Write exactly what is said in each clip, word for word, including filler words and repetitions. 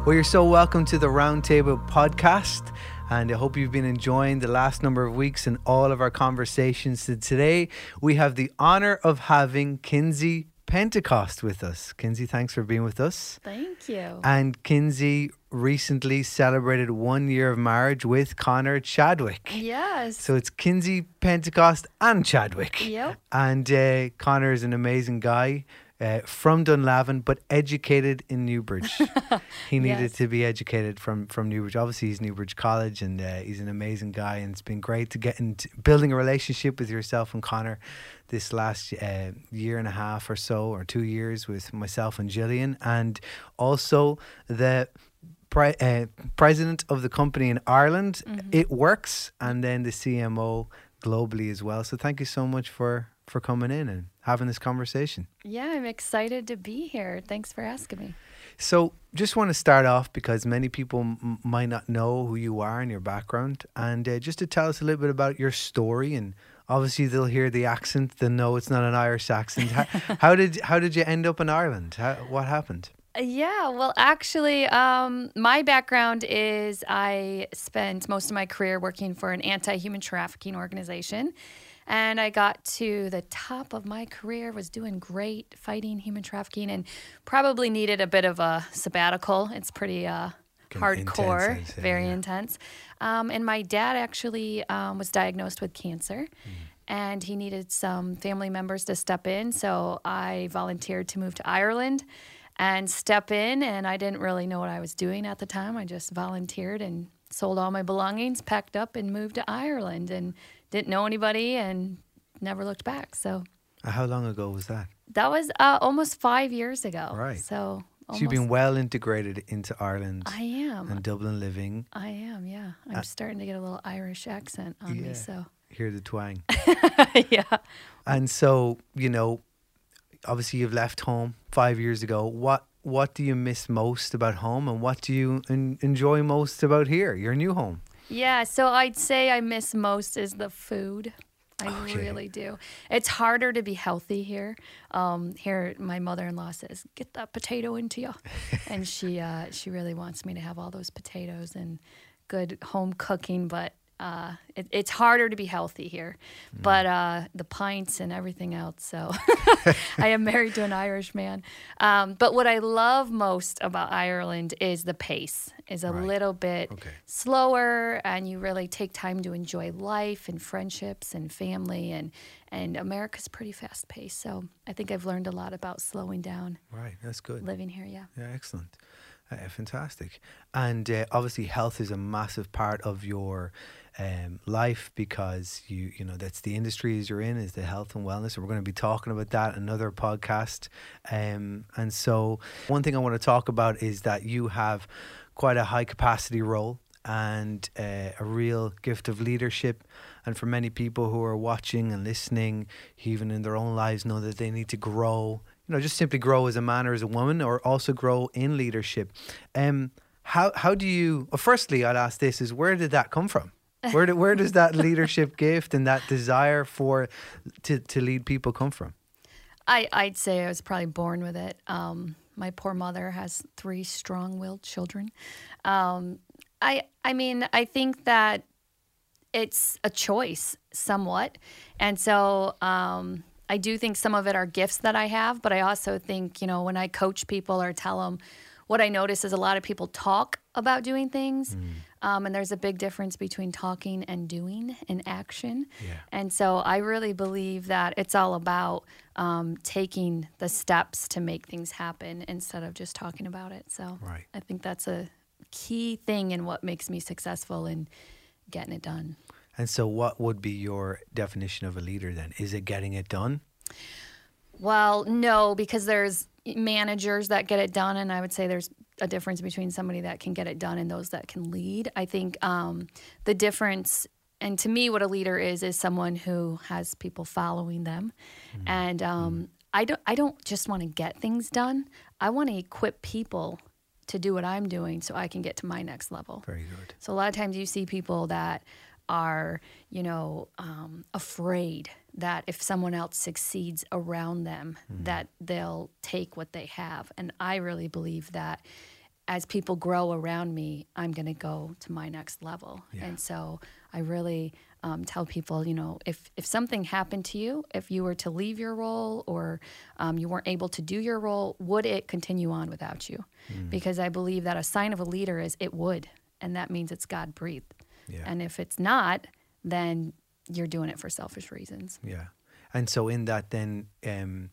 Well, you're so welcome to the Roundtable podcast, and I hope you've been enjoying the last number of weeks and all of our conversations. So today, we have the honor of having Kinsey Pentecost with us. Kinsey, thanks for being with us. Thank you. And Kinsey recently celebrated one year of marriage with Connor Chadwick. Yes. So it's Kinsey Pentecost and Chadwick. Yep. And uh, Connor is an amazing guy. Uh, from Dunlavin, but educated in Newbridge. He needed Yes. to be educated from, from Newbridge. Obviously, he's Newbridge College, and uh, he's an amazing guy. And it's been great to get into building a relationship with yourself and Connor this last uh, year and a half or so, or two years with myself and Gillian, and also the pre- uh, president of the company in Ireland. Mm-hmm. It Works, and then the C M O globally as well. So thank you so much for for coming in and having this conversation. Yeah, I'm excited to be here. Thanks for asking me. So just want to start off because many people m- might not know who you are and your background, and uh, just to tell us a little bit about your story. And obviously they'll hear the accent, they'll know it's not an Irish accent. how, how did how did you end up in Ireland? How, what happened? Yeah, well, actually, um, my background is I spent most of my career working for an anti-human trafficking organization. And I got to the top of my career, was doing great fighting human trafficking, and probably needed a bit of a sabbatical. It's pretty uh, hardcore, Intense, I'd say, very yeah. intense. Um, and my dad actually um, was diagnosed with cancer, Mm. and he needed some family members to step in. So I volunteered to move to Ireland and step in, and I didn't really know what I was doing at the time. I just volunteered and sold all my belongings, packed up, and moved to Ireland, and didn't know anybody and never looked back. So Uh, How long ago was that? that was uh, almost five years ago. Right. So, So you've been almost- well integrated into Ireland I am. and Dublin living. I am, yeah. I'm Uh, starting to get a little Irish accent on Yeah. me, so. Hear the twang. Yeah. And so, you know, obviously you've left home five years ago. What what do you miss most about home, and what do you en- enjoy most about here, your new home? Yeah, so I'd say I miss most is the food. I Okay. really do. It's harder to be healthy here. Um, here, my mother-in-law says, "Get that potato into you," and she uh, she really wants me to have all those potatoes and good home cooking. But uh, it, it's harder to be healthy here. But uh, the pints and everything else. So I am married to an Irish man. Um, but what I love most about Ireland is the pace. Is a Right. little bit Okay. slower, and you really take time to enjoy life and friendships and family, and and America's pretty fast paced. So I think I've learned a lot about slowing down Right, that's good. living here. Yeah. Yeah, excellent. Uh, fantastic. And uh, obviously health is a massive part of your um, life, because you you know that's the industries you're in, is the health and wellness, and we're going to be talking about that in another podcast. Um, and so one thing I want to talk about is that you have quite a high capacity role and uh, a real gift of leadership. And for many people who are watching and listening, even in their own lives, know that they need to grow, you know, just simply grow as a man or as a woman, or also grow in leadership. Um, how how do you? Well, firstly, I'll ask this: is where did that come from? Where do, where does that leadership gift and that desire for to to lead people come from? I, I'd say I was probably born with it. Um, my poor mother has three strong-willed children. Um, I I mean, I think that it's a choice somewhat. And so um, I do think some of it are gifts that I have, but I also think, you know, when I coach people or tell them, what I notice is a lot of people talk about doing things. Um, and there's a big difference between talking and doing and action. Yeah. And so I really believe that it's all about um, taking the steps to make things happen instead of just talking about it. So Right. I think that's a key thing in what makes me successful in getting it done. And so, what would be your definition of a leader then? Is it getting it done? Well, no, because there's managers that get it done, and I would say there's a difference between somebody that can get it done and those that can lead. I think um, the difference, and to me, what a leader is, is someone who has people following them, Mm-hmm. and um, I don't, I don't just want to get things done. I want to equip people to do what I'm doing so I can get to my next level. Very good. So a lot of times you see people that are, you know, um, afraid that if someone else succeeds around them, Mm-hmm. that they'll take what they have. And I really believe that as people grow around me, I'm going to go to my next level. Yeah. And so I really um, tell people, you know, if, if something happened to you, if you were to leave your role or um, you weren't able to do your role, would it continue on without you? Mm. Because I believe that a sign of a leader is it would, and that means it's God breathed. Yeah. And if it's not, then you're doing it for selfish reasons. Yeah. And so in that then, um,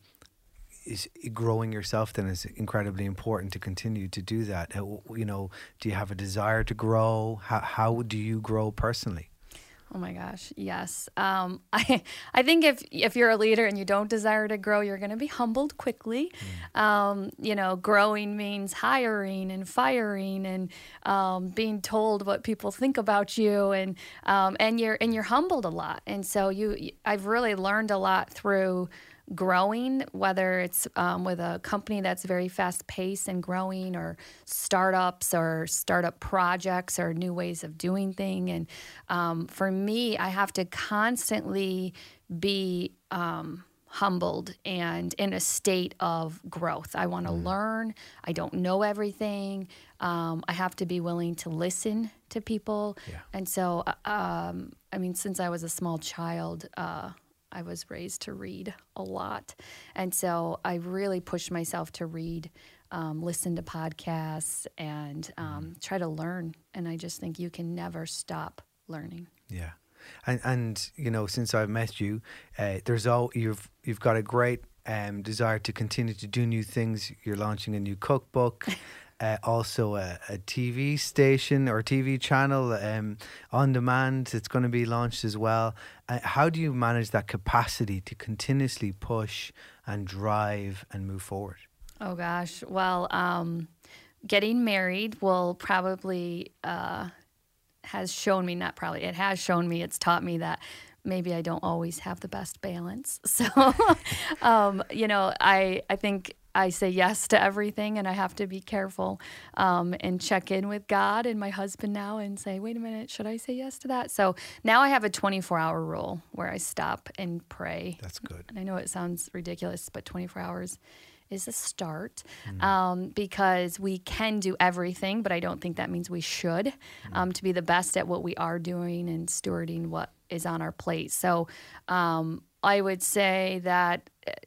is growing yourself then is incredibly important to continue to do that. You know, do you have a desire to grow? How, how do you grow personally? Oh my gosh, yes. Um, I I think if if you're a leader and you don't desire to grow, you're going to be humbled quickly. Mm. Um, you know, growing means hiring and firing and um, being told what people think about you, and um, and you're and you're humbled a lot. And so you, I've really learned a lot through growing, whether it's um, with a company that's very fast paced and growing, or startups or startup projects or new ways of doing things. And um, for me, I have to constantly be um, humbled and in a state of growth. I want to mm. learn. I don't know everything. Um, I have to be willing to listen to people. Yeah. And so, um, I mean, since I was a small child, uh, I was raised to read a lot. And so I really pushed myself to read, um, listen to podcasts, and um, try to learn. And I just think you can never stop learning. Yeah. And, and you know, since I've met you, uh, there's all, you've, you've got a great um, desire to continue to do new things. You're launching a new cookbook. Uh, also a, a T V station or T V channel um, on demand. It's going to be launched as well. Uh, how do you manage that capacity to continuously push and drive and move forward? Oh gosh. Well, um, getting married will probably uh, has shown me, not probably, it has shown me, it's taught me that maybe I don't always have the best balance. So, um, you know, I, I think I say yes to everything, and I have to be careful um, and check in with God and my husband now and say, wait a minute, should I say yes to that? So now I have a twenty-four hour rule where I stop and pray. That's good. And I know it sounds ridiculous, but twenty-four hours is a start mm. um, because we can do everything, but I don't think that means we should mm. um, to be the best at what we are doing and stewarding what is on our plate. So um, I would say that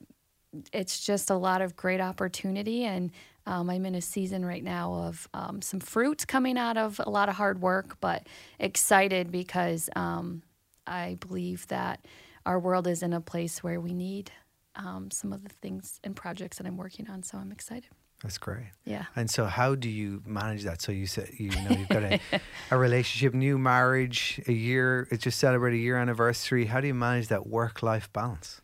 it's just a lot of great opportunity, and um, I'm in a season right now of um, some fruit coming out of a lot of hard work, but excited because um, I believe that our world is in a place where we need um, some of the things and projects that I'm working on, so I'm excited. That's great. Yeah. And so how do you manage that? So you said, you know, you've got a, a relationship, new marriage, a year, it just celebrated a year anniversary. How do you manage that work-life balance?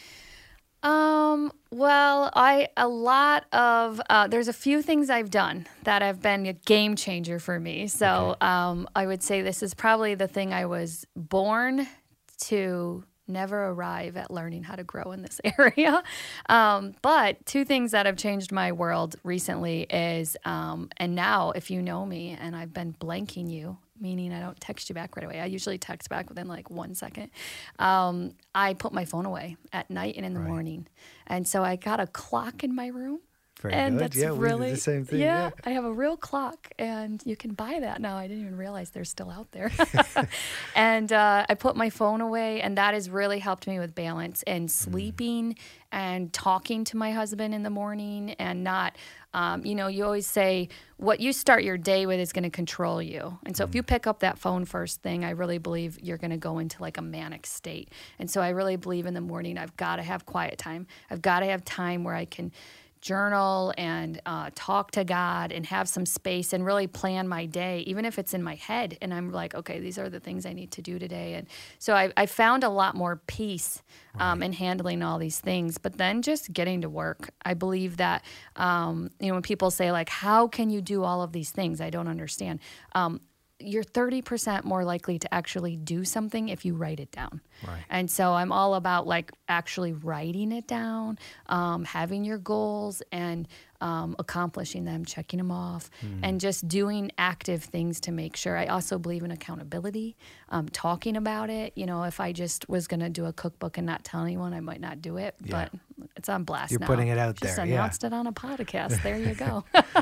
Um, well, I, a lot of, uh, there's a few things I've done that have been a game changer for me. So, okay. um, I would say this is probably the thing I was born to never arrive at learning how to grow in this area. Um, but two things that have changed my world recently is, um, and now if you know me and I've been blanking you, meaning I don't text you back right away. I usually text back within like one second. Um, I put my phone away at night and in the right. morning. And so I got a clock in my room. Very and good. that's yeah, really, we did the same thing. Yeah, yeah, I have a real clock, and you can buy that now. I didn't even realize they're still out there. And uh, I put my phone away, and that has really helped me with balance and sleeping mm. and talking to my husband in the morning, and not, um, you know, you always say what you start your day with is going to control you. And so mm. if you pick up that phone first thing, I really believe you're going to go into like a manic state. And so I really believe in the morning I've got to have quiet time. I've got to have time where I can journal and uh, talk to God and have some space and really plan my day, even if it's in my head. And I'm like, okay, these are the things I need to do today. And so I, I found a lot more peace um, right. in handling all these things. But then just getting to work. I believe that, um, you know, when people say like, how can you do all of these things? I don't understand. Um, you're thirty percent more likely to actually do something if you write it down. Right. And so I'm all about like actually writing it down, um, having your goals and um, accomplishing them, checking them off, mm. and just doing active things to make sure. I also believe in accountability, um, talking about it. You know, if I just was going to do a cookbook and not tell anyone, I might not do it. Yeah. But it's on blast You're now. putting it out Just there, announced yeah. it on a podcast. There you go.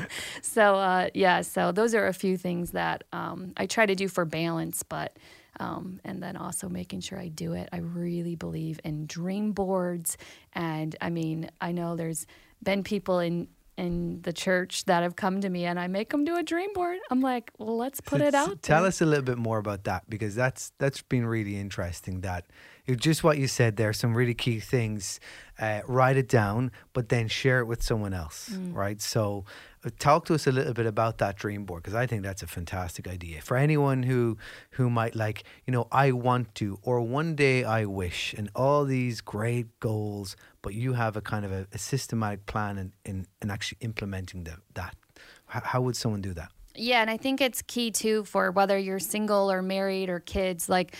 so uh, yeah, so those are a few things that um, I try to do for balance, but um, and then also making sure I do it. I really believe in dream boards, and I mean, I know there's been people in in the church that have come to me and I make them do a dream board. I'm like, well, let's put So it out Tell there. us a little bit more about that, because that's that's been really interesting. That it, just what you said there, some really key things. Uh, write it down, but then share it with someone else, Mm. right? So uh, talk to us a little bit about that dream board, because I think that's a fantastic idea for anyone who who might like, you know, I want to, or one day I wish, and all these great goals, but you have a kind of a, a systematic plan in, in, in actually implementing the, that. How, how would someone do that? Yeah, and I think it's key too for whether you're single or married or kids. Like,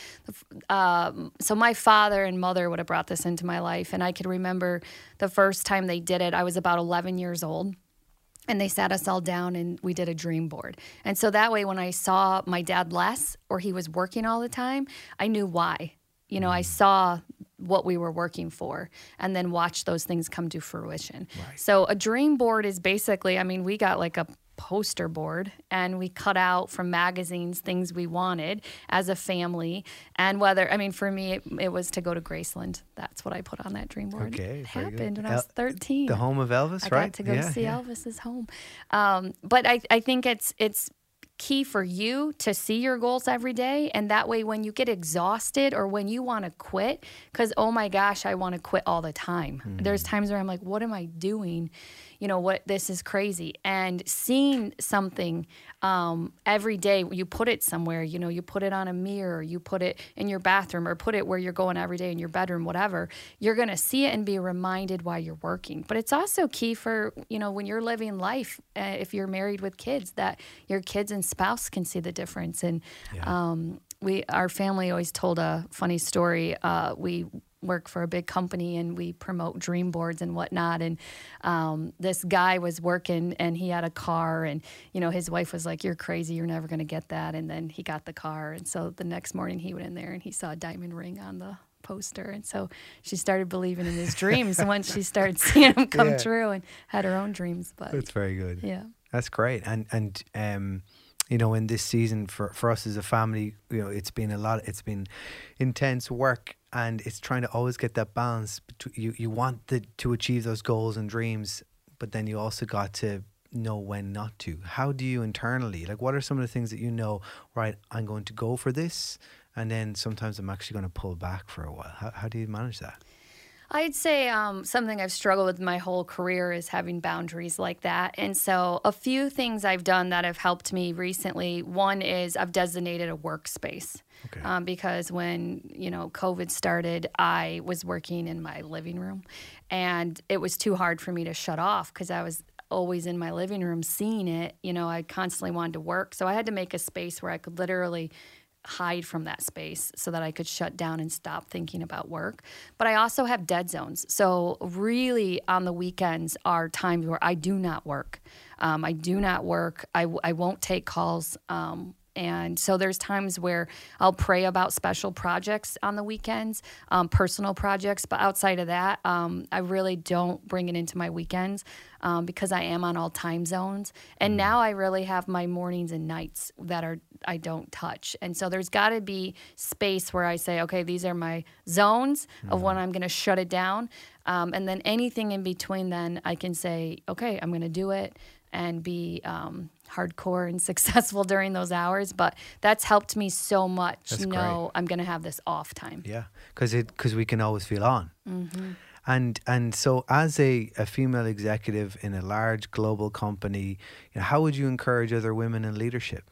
um, so my father and mother would have brought this into my life, and I could remember the first time they did it. I was about eleven years old, and they sat us all down and we did a dream board. And so that way, when I saw my dad less or he was working all the time, I knew why. You know, I saw what we were working for and then watched those things come to fruition. Right. So a dream board is basically, I mean, we got like a poster board and we cut out from magazines things we wanted as a family. And whether, I mean, for me, it, it was to go to Graceland. That's what I put on that dream board. Okay, It very good. happened when I was El- thirteen. The home of Elvis, I right? got to go Yeah, to see yeah. Elvis's home. Um, but I, I think it's it's key for you to see your goals every day. And that way, when you get exhausted or when you want to quit, because, oh my gosh, I want to quit all the time. Mm. There's times where I'm like, what am I doing? You know, what, this is crazy. And seeing something um, every day, you put it somewhere, you know, you put it on a mirror, you put it in your bathroom or put it where you're going every day in your bedroom, whatever, you're going to see it and be reminded while you're working. But it's also key for, you know, when you're living life, uh, if you're married with kids, that your kids and spouse can see the difference. And Yeah. um, we, our family always told a funny story. Uh, we work for a big company and we promote dream boards and whatnot. And um, this guy was working and he had a car and, you know, his wife was like, you're crazy. You're never going to get that. And then he got the car. And so the next morning he went in there and he saw a diamond ring on the poster. And so she started believing in his dreams once she started seeing them come Yeah. true and had her own dreams. But That's very good. yeah. That's great. And and um, you know, in this season for, for us as a family, you know, it's been a lot. It's been intense work, and it's trying to always get that balance. Between, you you want the, to achieve those goals and dreams, but then you also got to know when not to. How do you internally, like, what are some of the things that you know? Right, I'm going to go for this, and then sometimes I'm actually going to pull back for a while. How how do you manage that? I'd say um, something I've struggled with my whole career is having boundaries like that. And so a few things I've done that have helped me recently. One is I've designated a workspace. Okay. Um, because when, you know, COVID started, I was working in my living room and it was too hard for me to shut off because I was always in my living room seeing it. You know, I constantly wanted to work. So I had to make a space where I could literally hide from that space so that I could shut down and stop thinking about work. But I also have dead zones. So really on the weekends are times where I do not work. Um, I do not work. I, I won't take calls. Um, and so there's times where I'll pray about special projects on the weekends, um, personal projects. But outside of that, um, I really don't bring it into my weekends um, because I am on all time zones. And now I really have my mornings and nights that are I don't touch. And so there's got to be space where I say, okay, these are my zones of when I'm going to shut it down. Um, and then anything in between, then I can say, okay, I'm going to do it and be um, hardcore and successful during those hours. But that's helped me so much That's to great. know I'm going to have this off time. Yeah, because it because we can always feel on. Mm-hmm. And and so as a, a female executive in a large global company, you know, how would you encourage other women in leadership?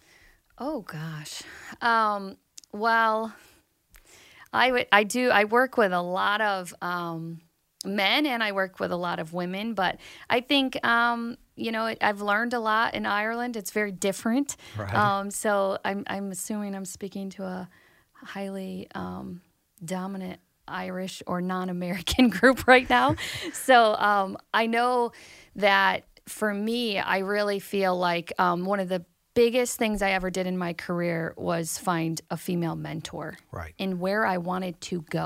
Oh gosh. Um, well, I would. I do. I work with a lot of um, men, and I work with a lot of women. But I think um, you know I've learned a lot in Ireland. It's very different. Right. Um, so I'm I'm assuming I'm speaking to a highly um, dominant Irish or non-American group right now. So um, I know that for me, I really feel like um, one of the biggest things I ever did in my career was find a female mentor Right. in where I wanted to go.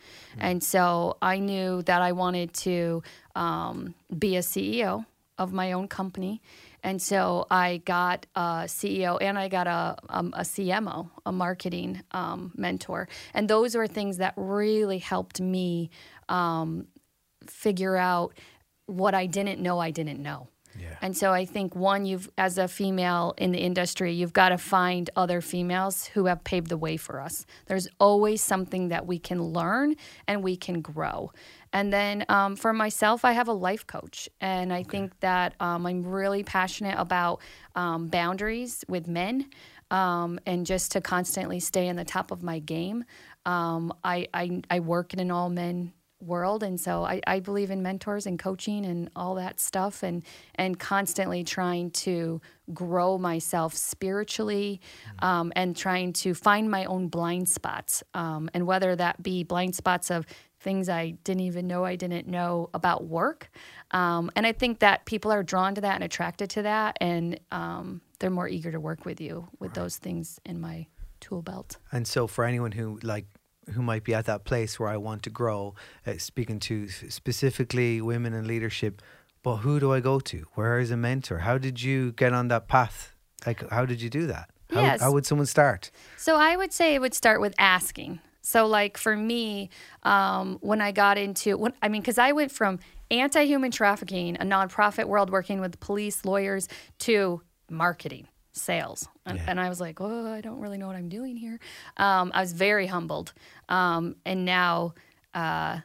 Mm. And so I knew that I wanted to um, be a C E O of my own company. And so I got a C E O and I got a, um, a C M O, a marketing um, mentor. And those were things that really helped me um, figure out what I didn't know I didn't know. Yeah. And so I think, one, you've, as a female in the industry, you've got to find other females who have paved the way for us. There's always something that we can learn and we can grow. And then um, for myself, I have a life coach. And I okay. think that um, I'm really passionate about um, boundaries with men um, and just to constantly stay on the top of my game. Um, I, I, I work in an all-men world, and so I, I believe in mentors and coaching and all that stuff, and and constantly trying to grow myself spiritually, mm-hmm. um, and trying to find my own blind spots, um, and whether that be blind spots of things I didn't even know I didn't know about work, um, and I think that people are drawn to that and attracted to that, and um, they're more eager to work with you with right. those things in my tool belt. And so for anyone who like who might be at that place where I want to grow, uh, speaking to specifically women in leadership, but who do I go to? Where is a mentor? How did you get on that path? Like, how did you do that? How, yes. how would someone start? So I would say it would start with asking. So like for me, um, when I got into, when, I mean, because I went from anti-human trafficking, a nonprofit world working with police, lawyers, to marketing, sales. And, yeah. and I was like, oh, I don't really know what I'm doing here. Um, I was very humbled. Um, and now uh,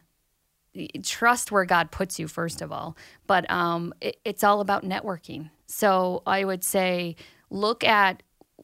trust where God puts you, first of all. But um, it, it's all about networking. So I would say look at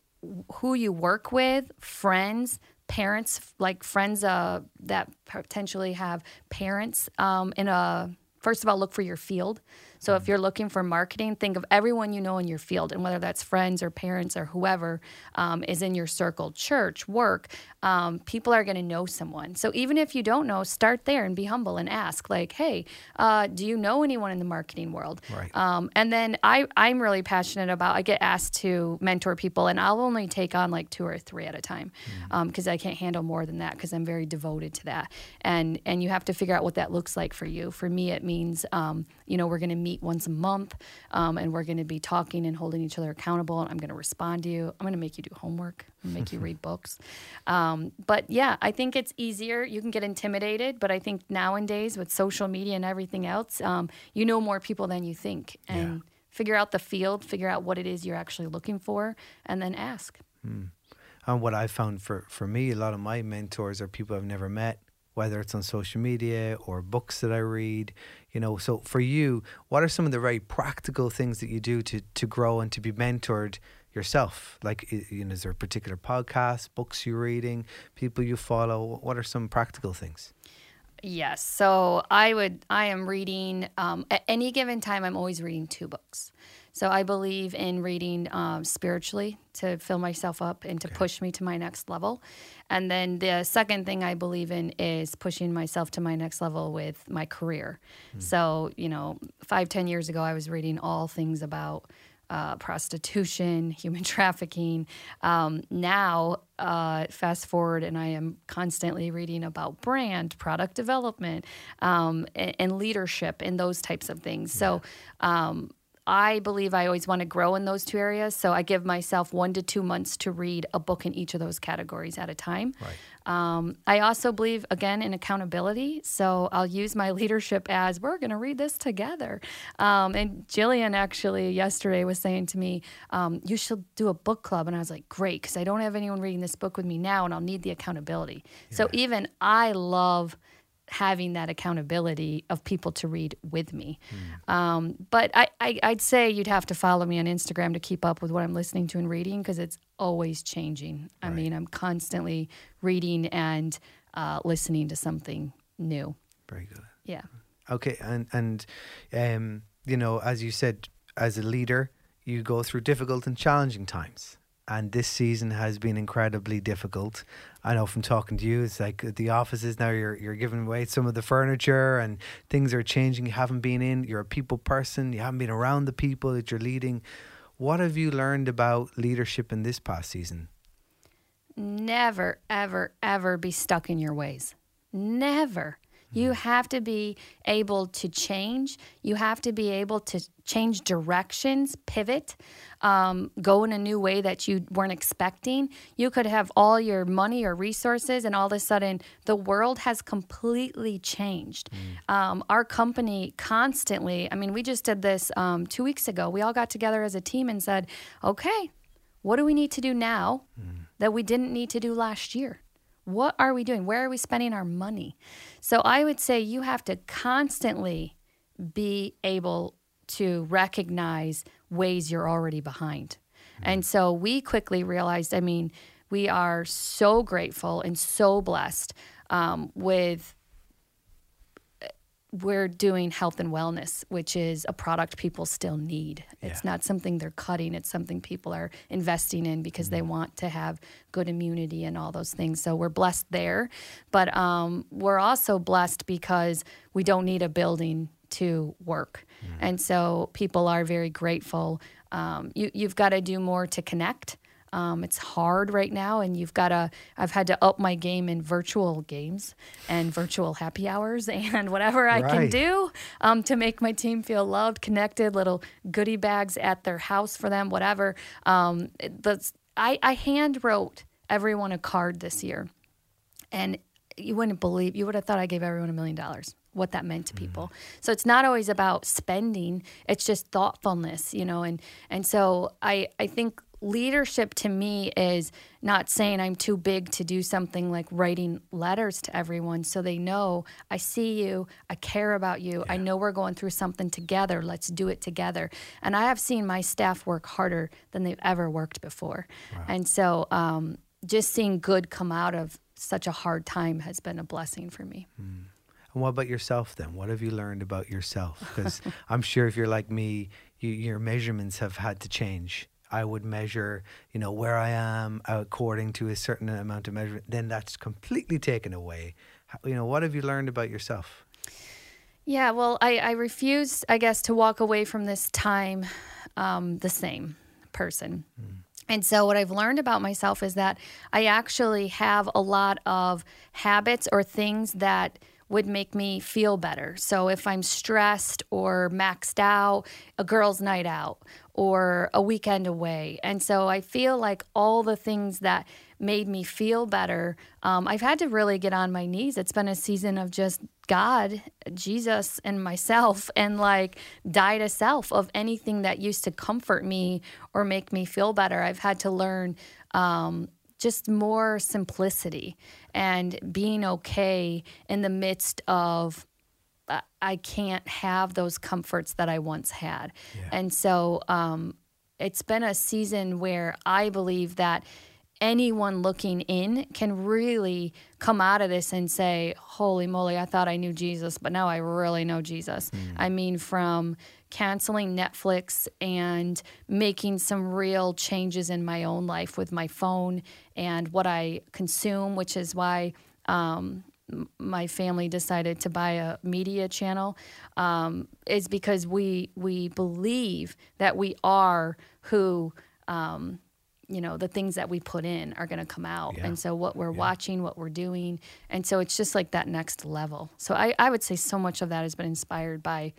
who you work with, friends, parents, like friends uh, that potentially have parents um, in a, first of all, look for your field. So if you're looking for marketing, think of everyone you know in your field, and whether that's friends or parents or whoever um, is in your circle, church, work, um, people are going to know someone. So even if you don't know, start there and be humble and ask, like, hey, uh, do you know anyone in the marketing world? Right. Um, and then I, I'm really passionate about, I get asked to mentor people, and I'll only take on like two or three at a time because mm. um, I can't handle more than that because I'm very devoted to that. And, and you have to figure out what that looks like for you. For me, it means, um, you know, we're going to meet once a month, um, and we're going to be talking and holding each other accountable. And I'm going to respond to you. I'm going to make you do homework. I'm going to make you read books. Um, but yeah, I think it's easier. You can get intimidated, but I think nowadays with social media and everything else, um, you know more people than you think. And yeah. figure out the field, figure out what it is you're actually looking for, and then ask. Hmm. And what I found for, for me, a lot of my mentors are people I've never met, whether it's on social media or books that I read, you know. So for you, what are some of the very practical things that you do to, to grow and to be mentored yourself? Like, you know, is there a particular podcast, books you're reading, people you follow? What are some practical things? Yes. So I would, I am reading, um, at any given time, I'm always reading two books. So I believe in reading um, spiritually to fill myself up and to okay. push me to my next level. And then the second thing I believe in is pushing myself to my next level with my career. Mm. So, you know, five, ten years ago, I was reading all things about uh, prostitution, human trafficking. Um, now, uh, fast forward, and I am constantly reading about brand, product development, um, and, and leadership and those types of things. Yeah. So, um, I believe I always want to grow in those two areas, so I give myself one to two months to read a book in each of those categories at a time. Right. Um, I also believe, again, in accountability, so I'll use my leadership as, we're going to read this together. Um, and Jillian actually yesterday was saying to me, um, you should do a book club, and I was like, great, because I don't have anyone reading this book with me now, and I'll need the accountability. Yeah. So even I love having that accountability of people to read with me. Mm. Um, but I, I, I'd say you'd have to follow me on Instagram to keep up with what I'm listening to and reading, because it's always changing. I right. mean, I'm constantly reading and uh, listening to something new. Very good. Yeah. Okay. And, and um, you know, as you said, as a leader, you go through difficult and challenging times. And this season has been incredibly difficult. I know from talking to you, it's like at the offices now, you're you're giving away some of the furniture and things are changing. You haven't been in, you're a people person, you haven't been around the people that you're leading. What have you learned about leadership in this past season? Never, ever, ever be stuck in your ways. Never. You have to be able to change. You have to be able to change directions, pivot, um, go in a new way that you weren't expecting. You could have all your money or resources, and all of a sudden the world has completely changed. Mm. Um, our company constantly, I mean, we just did this um, two weeks ago. We all got together as a team and said, okay, what do we need to do now mm. that we didn't need to do last year? What are we doing? Where are we spending our money? So I would say you have to constantly be able to recognize ways you're already behind. Mm-hmm. And so we quickly realized, I mean, we are so grateful and so blessed um, with we're doing health and wellness, which is a product people still need. It's yeah. not something they're cutting. It's something people are investing in because mm-hmm. they want to have good immunity and all those things. So we're blessed there. But um, we're also blessed because we don't need a building to work. Mm-hmm. And so people are very grateful. Um, you, you've got to do more to connect. Um, it's hard right now, and you've got to, I've had to up my game in virtual games and virtual happy hours and whatever I right. can do um, to make my team feel loved, connected, little goodie bags at their house for them, whatever. Um, the, I, I hand wrote everyone a card this year, and you wouldn't believe, you would have thought I gave everyone a million dollars. What that meant to people. Mm-hmm. So it's not always about spending, it's just thoughtfulness, you know, and, and so I, I think leadership to me is not saying I'm too big to do something like writing letters to everyone so they know I see you, I care about you, yeah. I know we're going through something together, let's do it together. And I have seen my staff work harder than they've ever worked before. Wow. And so um, just seeing good come out of such a hard time has been a blessing for me. Mm. And what about yourself then? What have you learned about yourself? Because I'm sure if you're like me, you, your measurements have had to change. I would measure, you know, where I am according to a certain amount of measurement. Then that's completely taken away. How, you know, what have you learned about yourself? Yeah, well, I, I refuse, I guess, to walk away from this time um, the same person. Mm. And so what I've learned about myself is that I actually have a lot of habits or things that would make me feel better. So if I'm stressed or maxed out, a girls' night out or a weekend away. And so I feel like all the things that made me feel better, um, I've had to really get on my knees. It's been a season of just God, Jesus, and myself, and like die to self of anything that used to comfort me or make me feel better. I've had to learn um, just more simplicity and being okay in the midst of uh, I can't have those comforts that I once had. Yeah. And so um, it's been a season where I believe that anyone looking in can really come out of this and say, holy moly, I thought I knew Jesus, but now I really know Jesus. Mm. I mean, from canceling Netflix and making some real changes in my own life with my phone and what I consume, which is why um, my family decided to buy a media channel, um, is because we we believe that we are who um, you know, the things that we put in are going to come out. Yeah. And so what we're yeah. watching, what we're doing. And so it's just like that next level. So I, I would say so much of that has been inspired by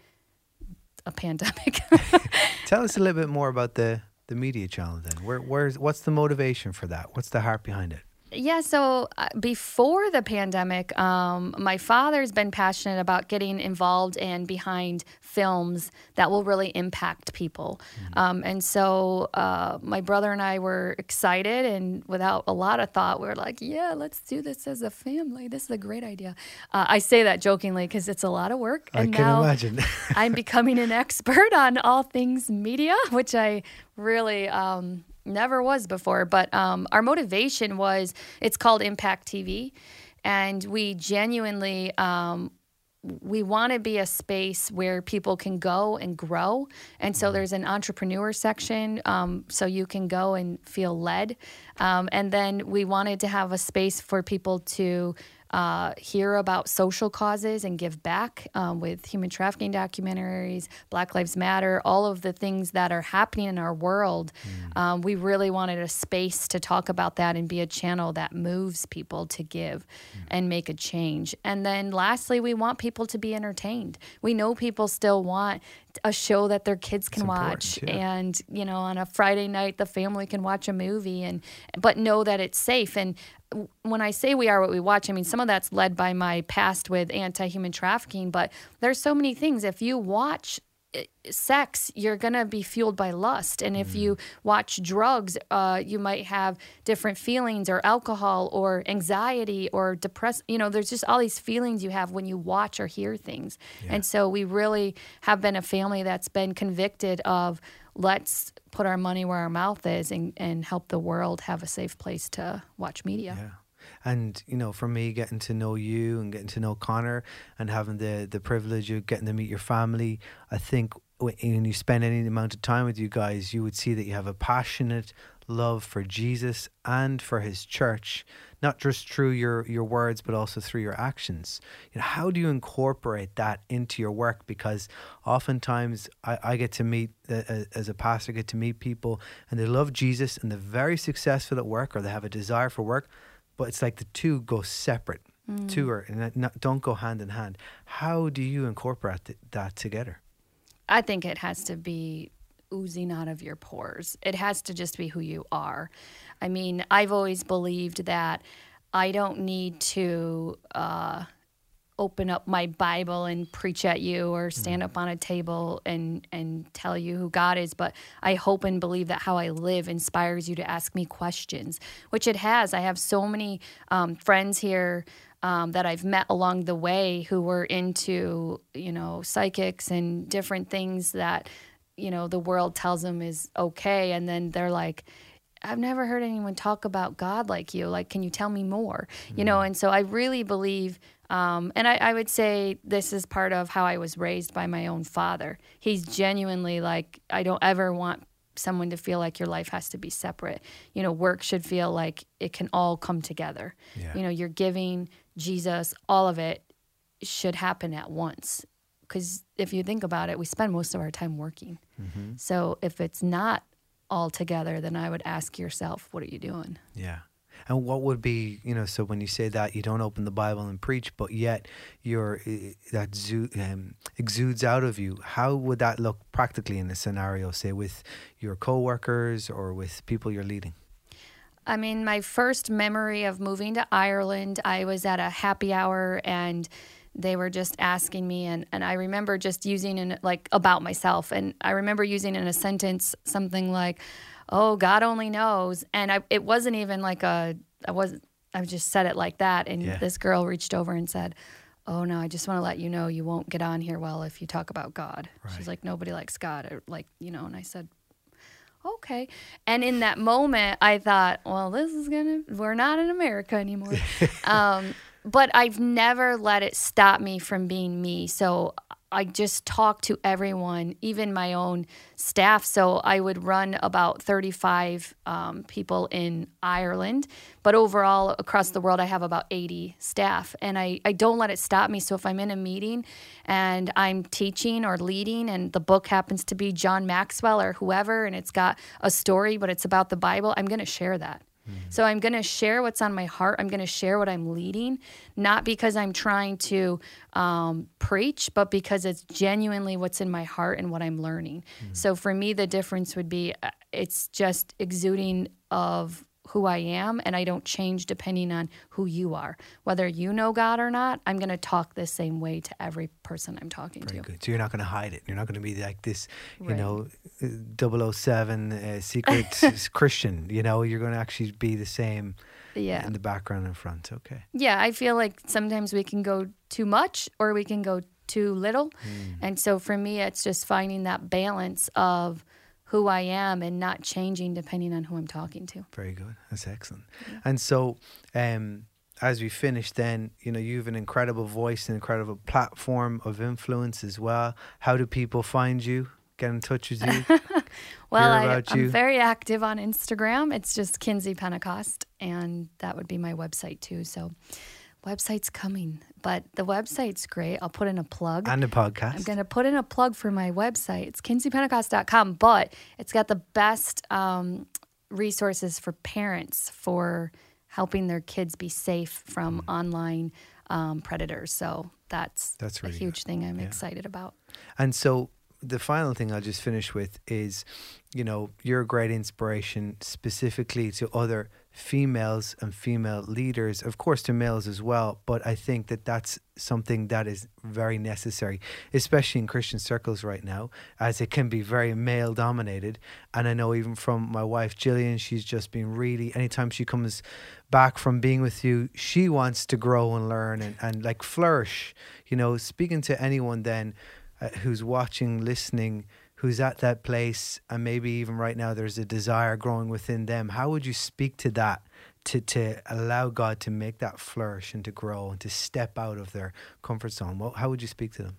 a pandemic. Tell us a little bit more about the, the media channel then. Where, where's, what's the motivation for that? What's the heart behind it? Yeah, so uh, before the pandemic, um, my father's been passionate about getting involved and behind films that will really impact people. Mm-hmm. Um, and so uh, my brother and I were excited, and without a lot of thought, we were like, yeah, let's do this as a family. This is a great idea. Uh, I say that jokingly because it's a lot of work. And I can now imagine. I'm becoming an expert on all things media, which I really... Um, never was before, but um, our motivation was, it's called Impact T V, and we genuinely, um, we want to be a space where people can go and grow, and so there's an entrepreneur section, um, so you can go and feel led, um, and then we wanted to have a space for people to uh, hear about social causes and give back um, with human trafficking documentaries, Black Lives Matter, all of the things that are happening in our world. Mm. Um, we really wanted a space to talk about that and be a channel that moves people to give mm. and make a change. And then lastly, we want people to be entertained. We know people still want a show that their kids can watch, yeah. and you know, on a Friday night the family can watch a movie, and but know that it's safe. And when I say we are what we watch, I mean some of that's led by my past with anti-human trafficking, but there's so many things. If you watch sex, you're going to be fueled by lust. And if mm. you watch drugs, uh, you might have different feelings, or alcohol, or anxiety, or depressed. You know, there's just all these feelings you have when you watch or hear things. Yeah. And so we really have been a family that's been convicted of, let's put our money where our mouth is and, and help the world have a safe place to watch media. Yeah. And, you know, for me, getting to know you and getting to know Conor and having the, the privilege of getting to meet your family, I think when you spend any amount of time with you guys, you would see that you have a passionate love for Jesus and for his church, not just through your, your words, but also through your actions. You know, how do you incorporate that into your work? Because oftentimes I, I get to meet, uh, as a pastor, get to meet people and they love Jesus and they're very successful at work, or they have a desire for work, but it's like the two go separate. Mm. Two are, and not, don't go hand in hand. How do you incorporate th- that together? I think it has to be oozing out of your pores. It has to just be who you are. I mean, I've always believed that I don't need to uh, open up my Bible and preach at you, or stand mm. up on a table and, and tell you who God is. But I hope and believe that how I live inspires you to ask me questions, which it has. I have so many um, friends here Um, that I've met along the way who were into, you know, psychics and different things that, you know, the world tells them is okay. And then they're like, I've never heard anyone talk about God like you. Like, can you tell me more? Mm. You know, and so I really believe, um, and I, I would say this is part of how I was raised by my own father. He's genuinely like, I don't ever want someone to feel like your life has to be separate. You know, work should feel like it can all come together. Yeah. You know, you're giving, Jesus, all of it should happen at once. Because if you think about it, we spend most of our time working. Mm-hmm. So if it's not all together, then I would ask yourself, what are you doing? Yeah. And what would be, you know, so when you say that you don't open the Bible and preach, but yet you're, that zo- um, exudes out of you, how would that look practically in a scenario, say with your co-workers or with people you're leading? I mean, my first memory of moving to Ireland, I was at a happy hour and they were just asking me, and, and I remember just using in like about myself, and I remember using in a sentence something like, oh, God only knows. And I, it wasn't even like a, I wasn't, I just said it like that. And yeah. This girl reached over and said, oh no, I just want to let you know you won't get on here well if you talk about God. Right. She's like, nobody likes God, or like, you know, and I said, okay. And in that moment, I thought, well, this is going to, we're not in America anymore. um, but I've never let it stop me from being me. So I just talk to everyone, even my own staff. So I would run about thirty-five um, people in Ireland, but overall across the world, I have about eighty staff, and I, I don't let it stop me. So if I'm in a meeting and I'm teaching or leading and the book happens to be John Maxwell or whoever, and it's got a story, but it's about the Bible, I'm going to share that. So I'm going to share what's on my heart. I'm going to share what I'm leading, not because I'm trying to um, preach, but because it's genuinely what's in my heart and what I'm learning. Mm. So for me, the difference would be uh, it's just exuding of who I am, and I don't change depending on who you are. Whether you know God or not, I'm going to talk the same way to every person I'm talking Very to. Good. So you're not going to hide it. You're not going to be like this, you right. know, double oh seven uh, secret Christian. You know, you're going to actually be the same yeah. in the background and front. Okay. Yeah, I feel like sometimes we can go too much or we can go too little. Mm. And so for me, it's just finding that balance of who I am and not changing depending on who I'm talking to. Very good. That's excellent. Yeah. And so um, as we finish then, you know, you have an incredible voice, an incredible platform of influence as well. How do people find you, get in touch with you? Well, I, I'm you? very active on Instagram. It's just Kinsey Pentecost, and that would be my website too. So Website's coming, but the website's great. I'll put in a plug. And a podcast. I'm going to put in a plug for my website. It's kinsey pentecost dot com, but it's got the best um, resources for parents for helping their kids be safe from mm. online um, predators. So that's, that's really a huge good. thing I'm yeah. excited about. And so the final thing I'll just finish with is, you know, you're a great inspiration specifically to other females and female leaders, of course to males as well. But I think that that's something that is very necessary, especially in Christian circles right now, as it can be very male dominated. And I know even from my wife, Gillian, she's just been really, anytime she comes back from being with you, she wants to grow and learn and, and like flourish. You know, speaking to anyone then uh, who's watching, listening, who's at that place, and maybe even right now there's a desire growing within them, how would you speak to that to, to allow God to make that flourish and to grow and to step out of their comfort zone? What, how would you speak to them?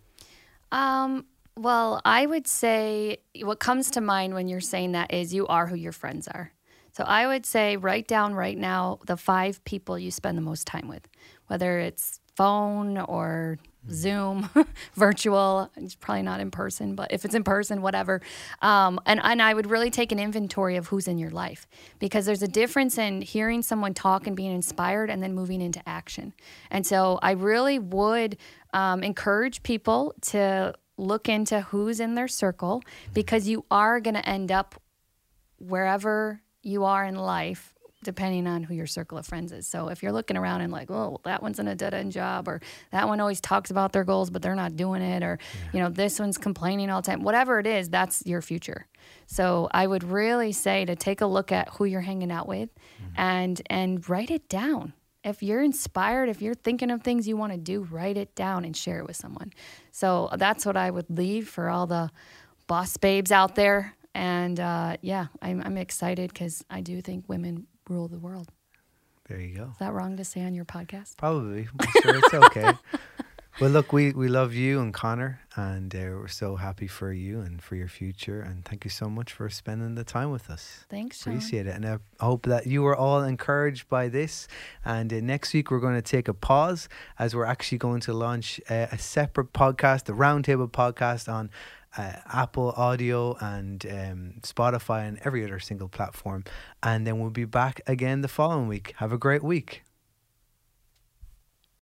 Um, well, I would say what comes to mind when you're saying that is you are who your friends are. So I would say write down right now the five people you spend the most time with, whether it's phone or Zoom, virtual. It's probably not in person, but if it's in person, whatever. Um, and, and I would really take an inventory of who's in your life, because there's a difference in hearing someone talk and being inspired and then moving into action. And so I really would um, encourage people to look into who's in their circle, because you are going to end up wherever you are in life, depending on who your circle of friends is. So if you're looking around and like, oh, that one's in a dead-end job, or that one always talks about their goals, but they're not doing it, or, yeah. you know, this one's complaining all the time, whatever it is, that's your future. So I would really say to take a look at who you're hanging out with mm-hmm. and and write it down. If you're inspired, if you're thinking of things you want to do, write it down and share it with someone. So that's what I would leave for all the boss babes out there. And uh, yeah, I'm, I'm excited because I do think women rule the world. There you go. Is that wrong to say on your podcast? Probably. I'm sure it's okay. Well, look, we, we love you and Connor, and uh, we're so happy for you and for your future. And thank you so much for spending the time with us. Thanks, Sean. Appreciate it. And I hope that you were all encouraged by this. And uh, next week, we're going to take a pause as we're actually going to launch uh, a separate podcast, the Roundtable podcast on Uh, Apple Audio and um, Spotify and every other single platform. And then we'll be back again the following week. Have a great week.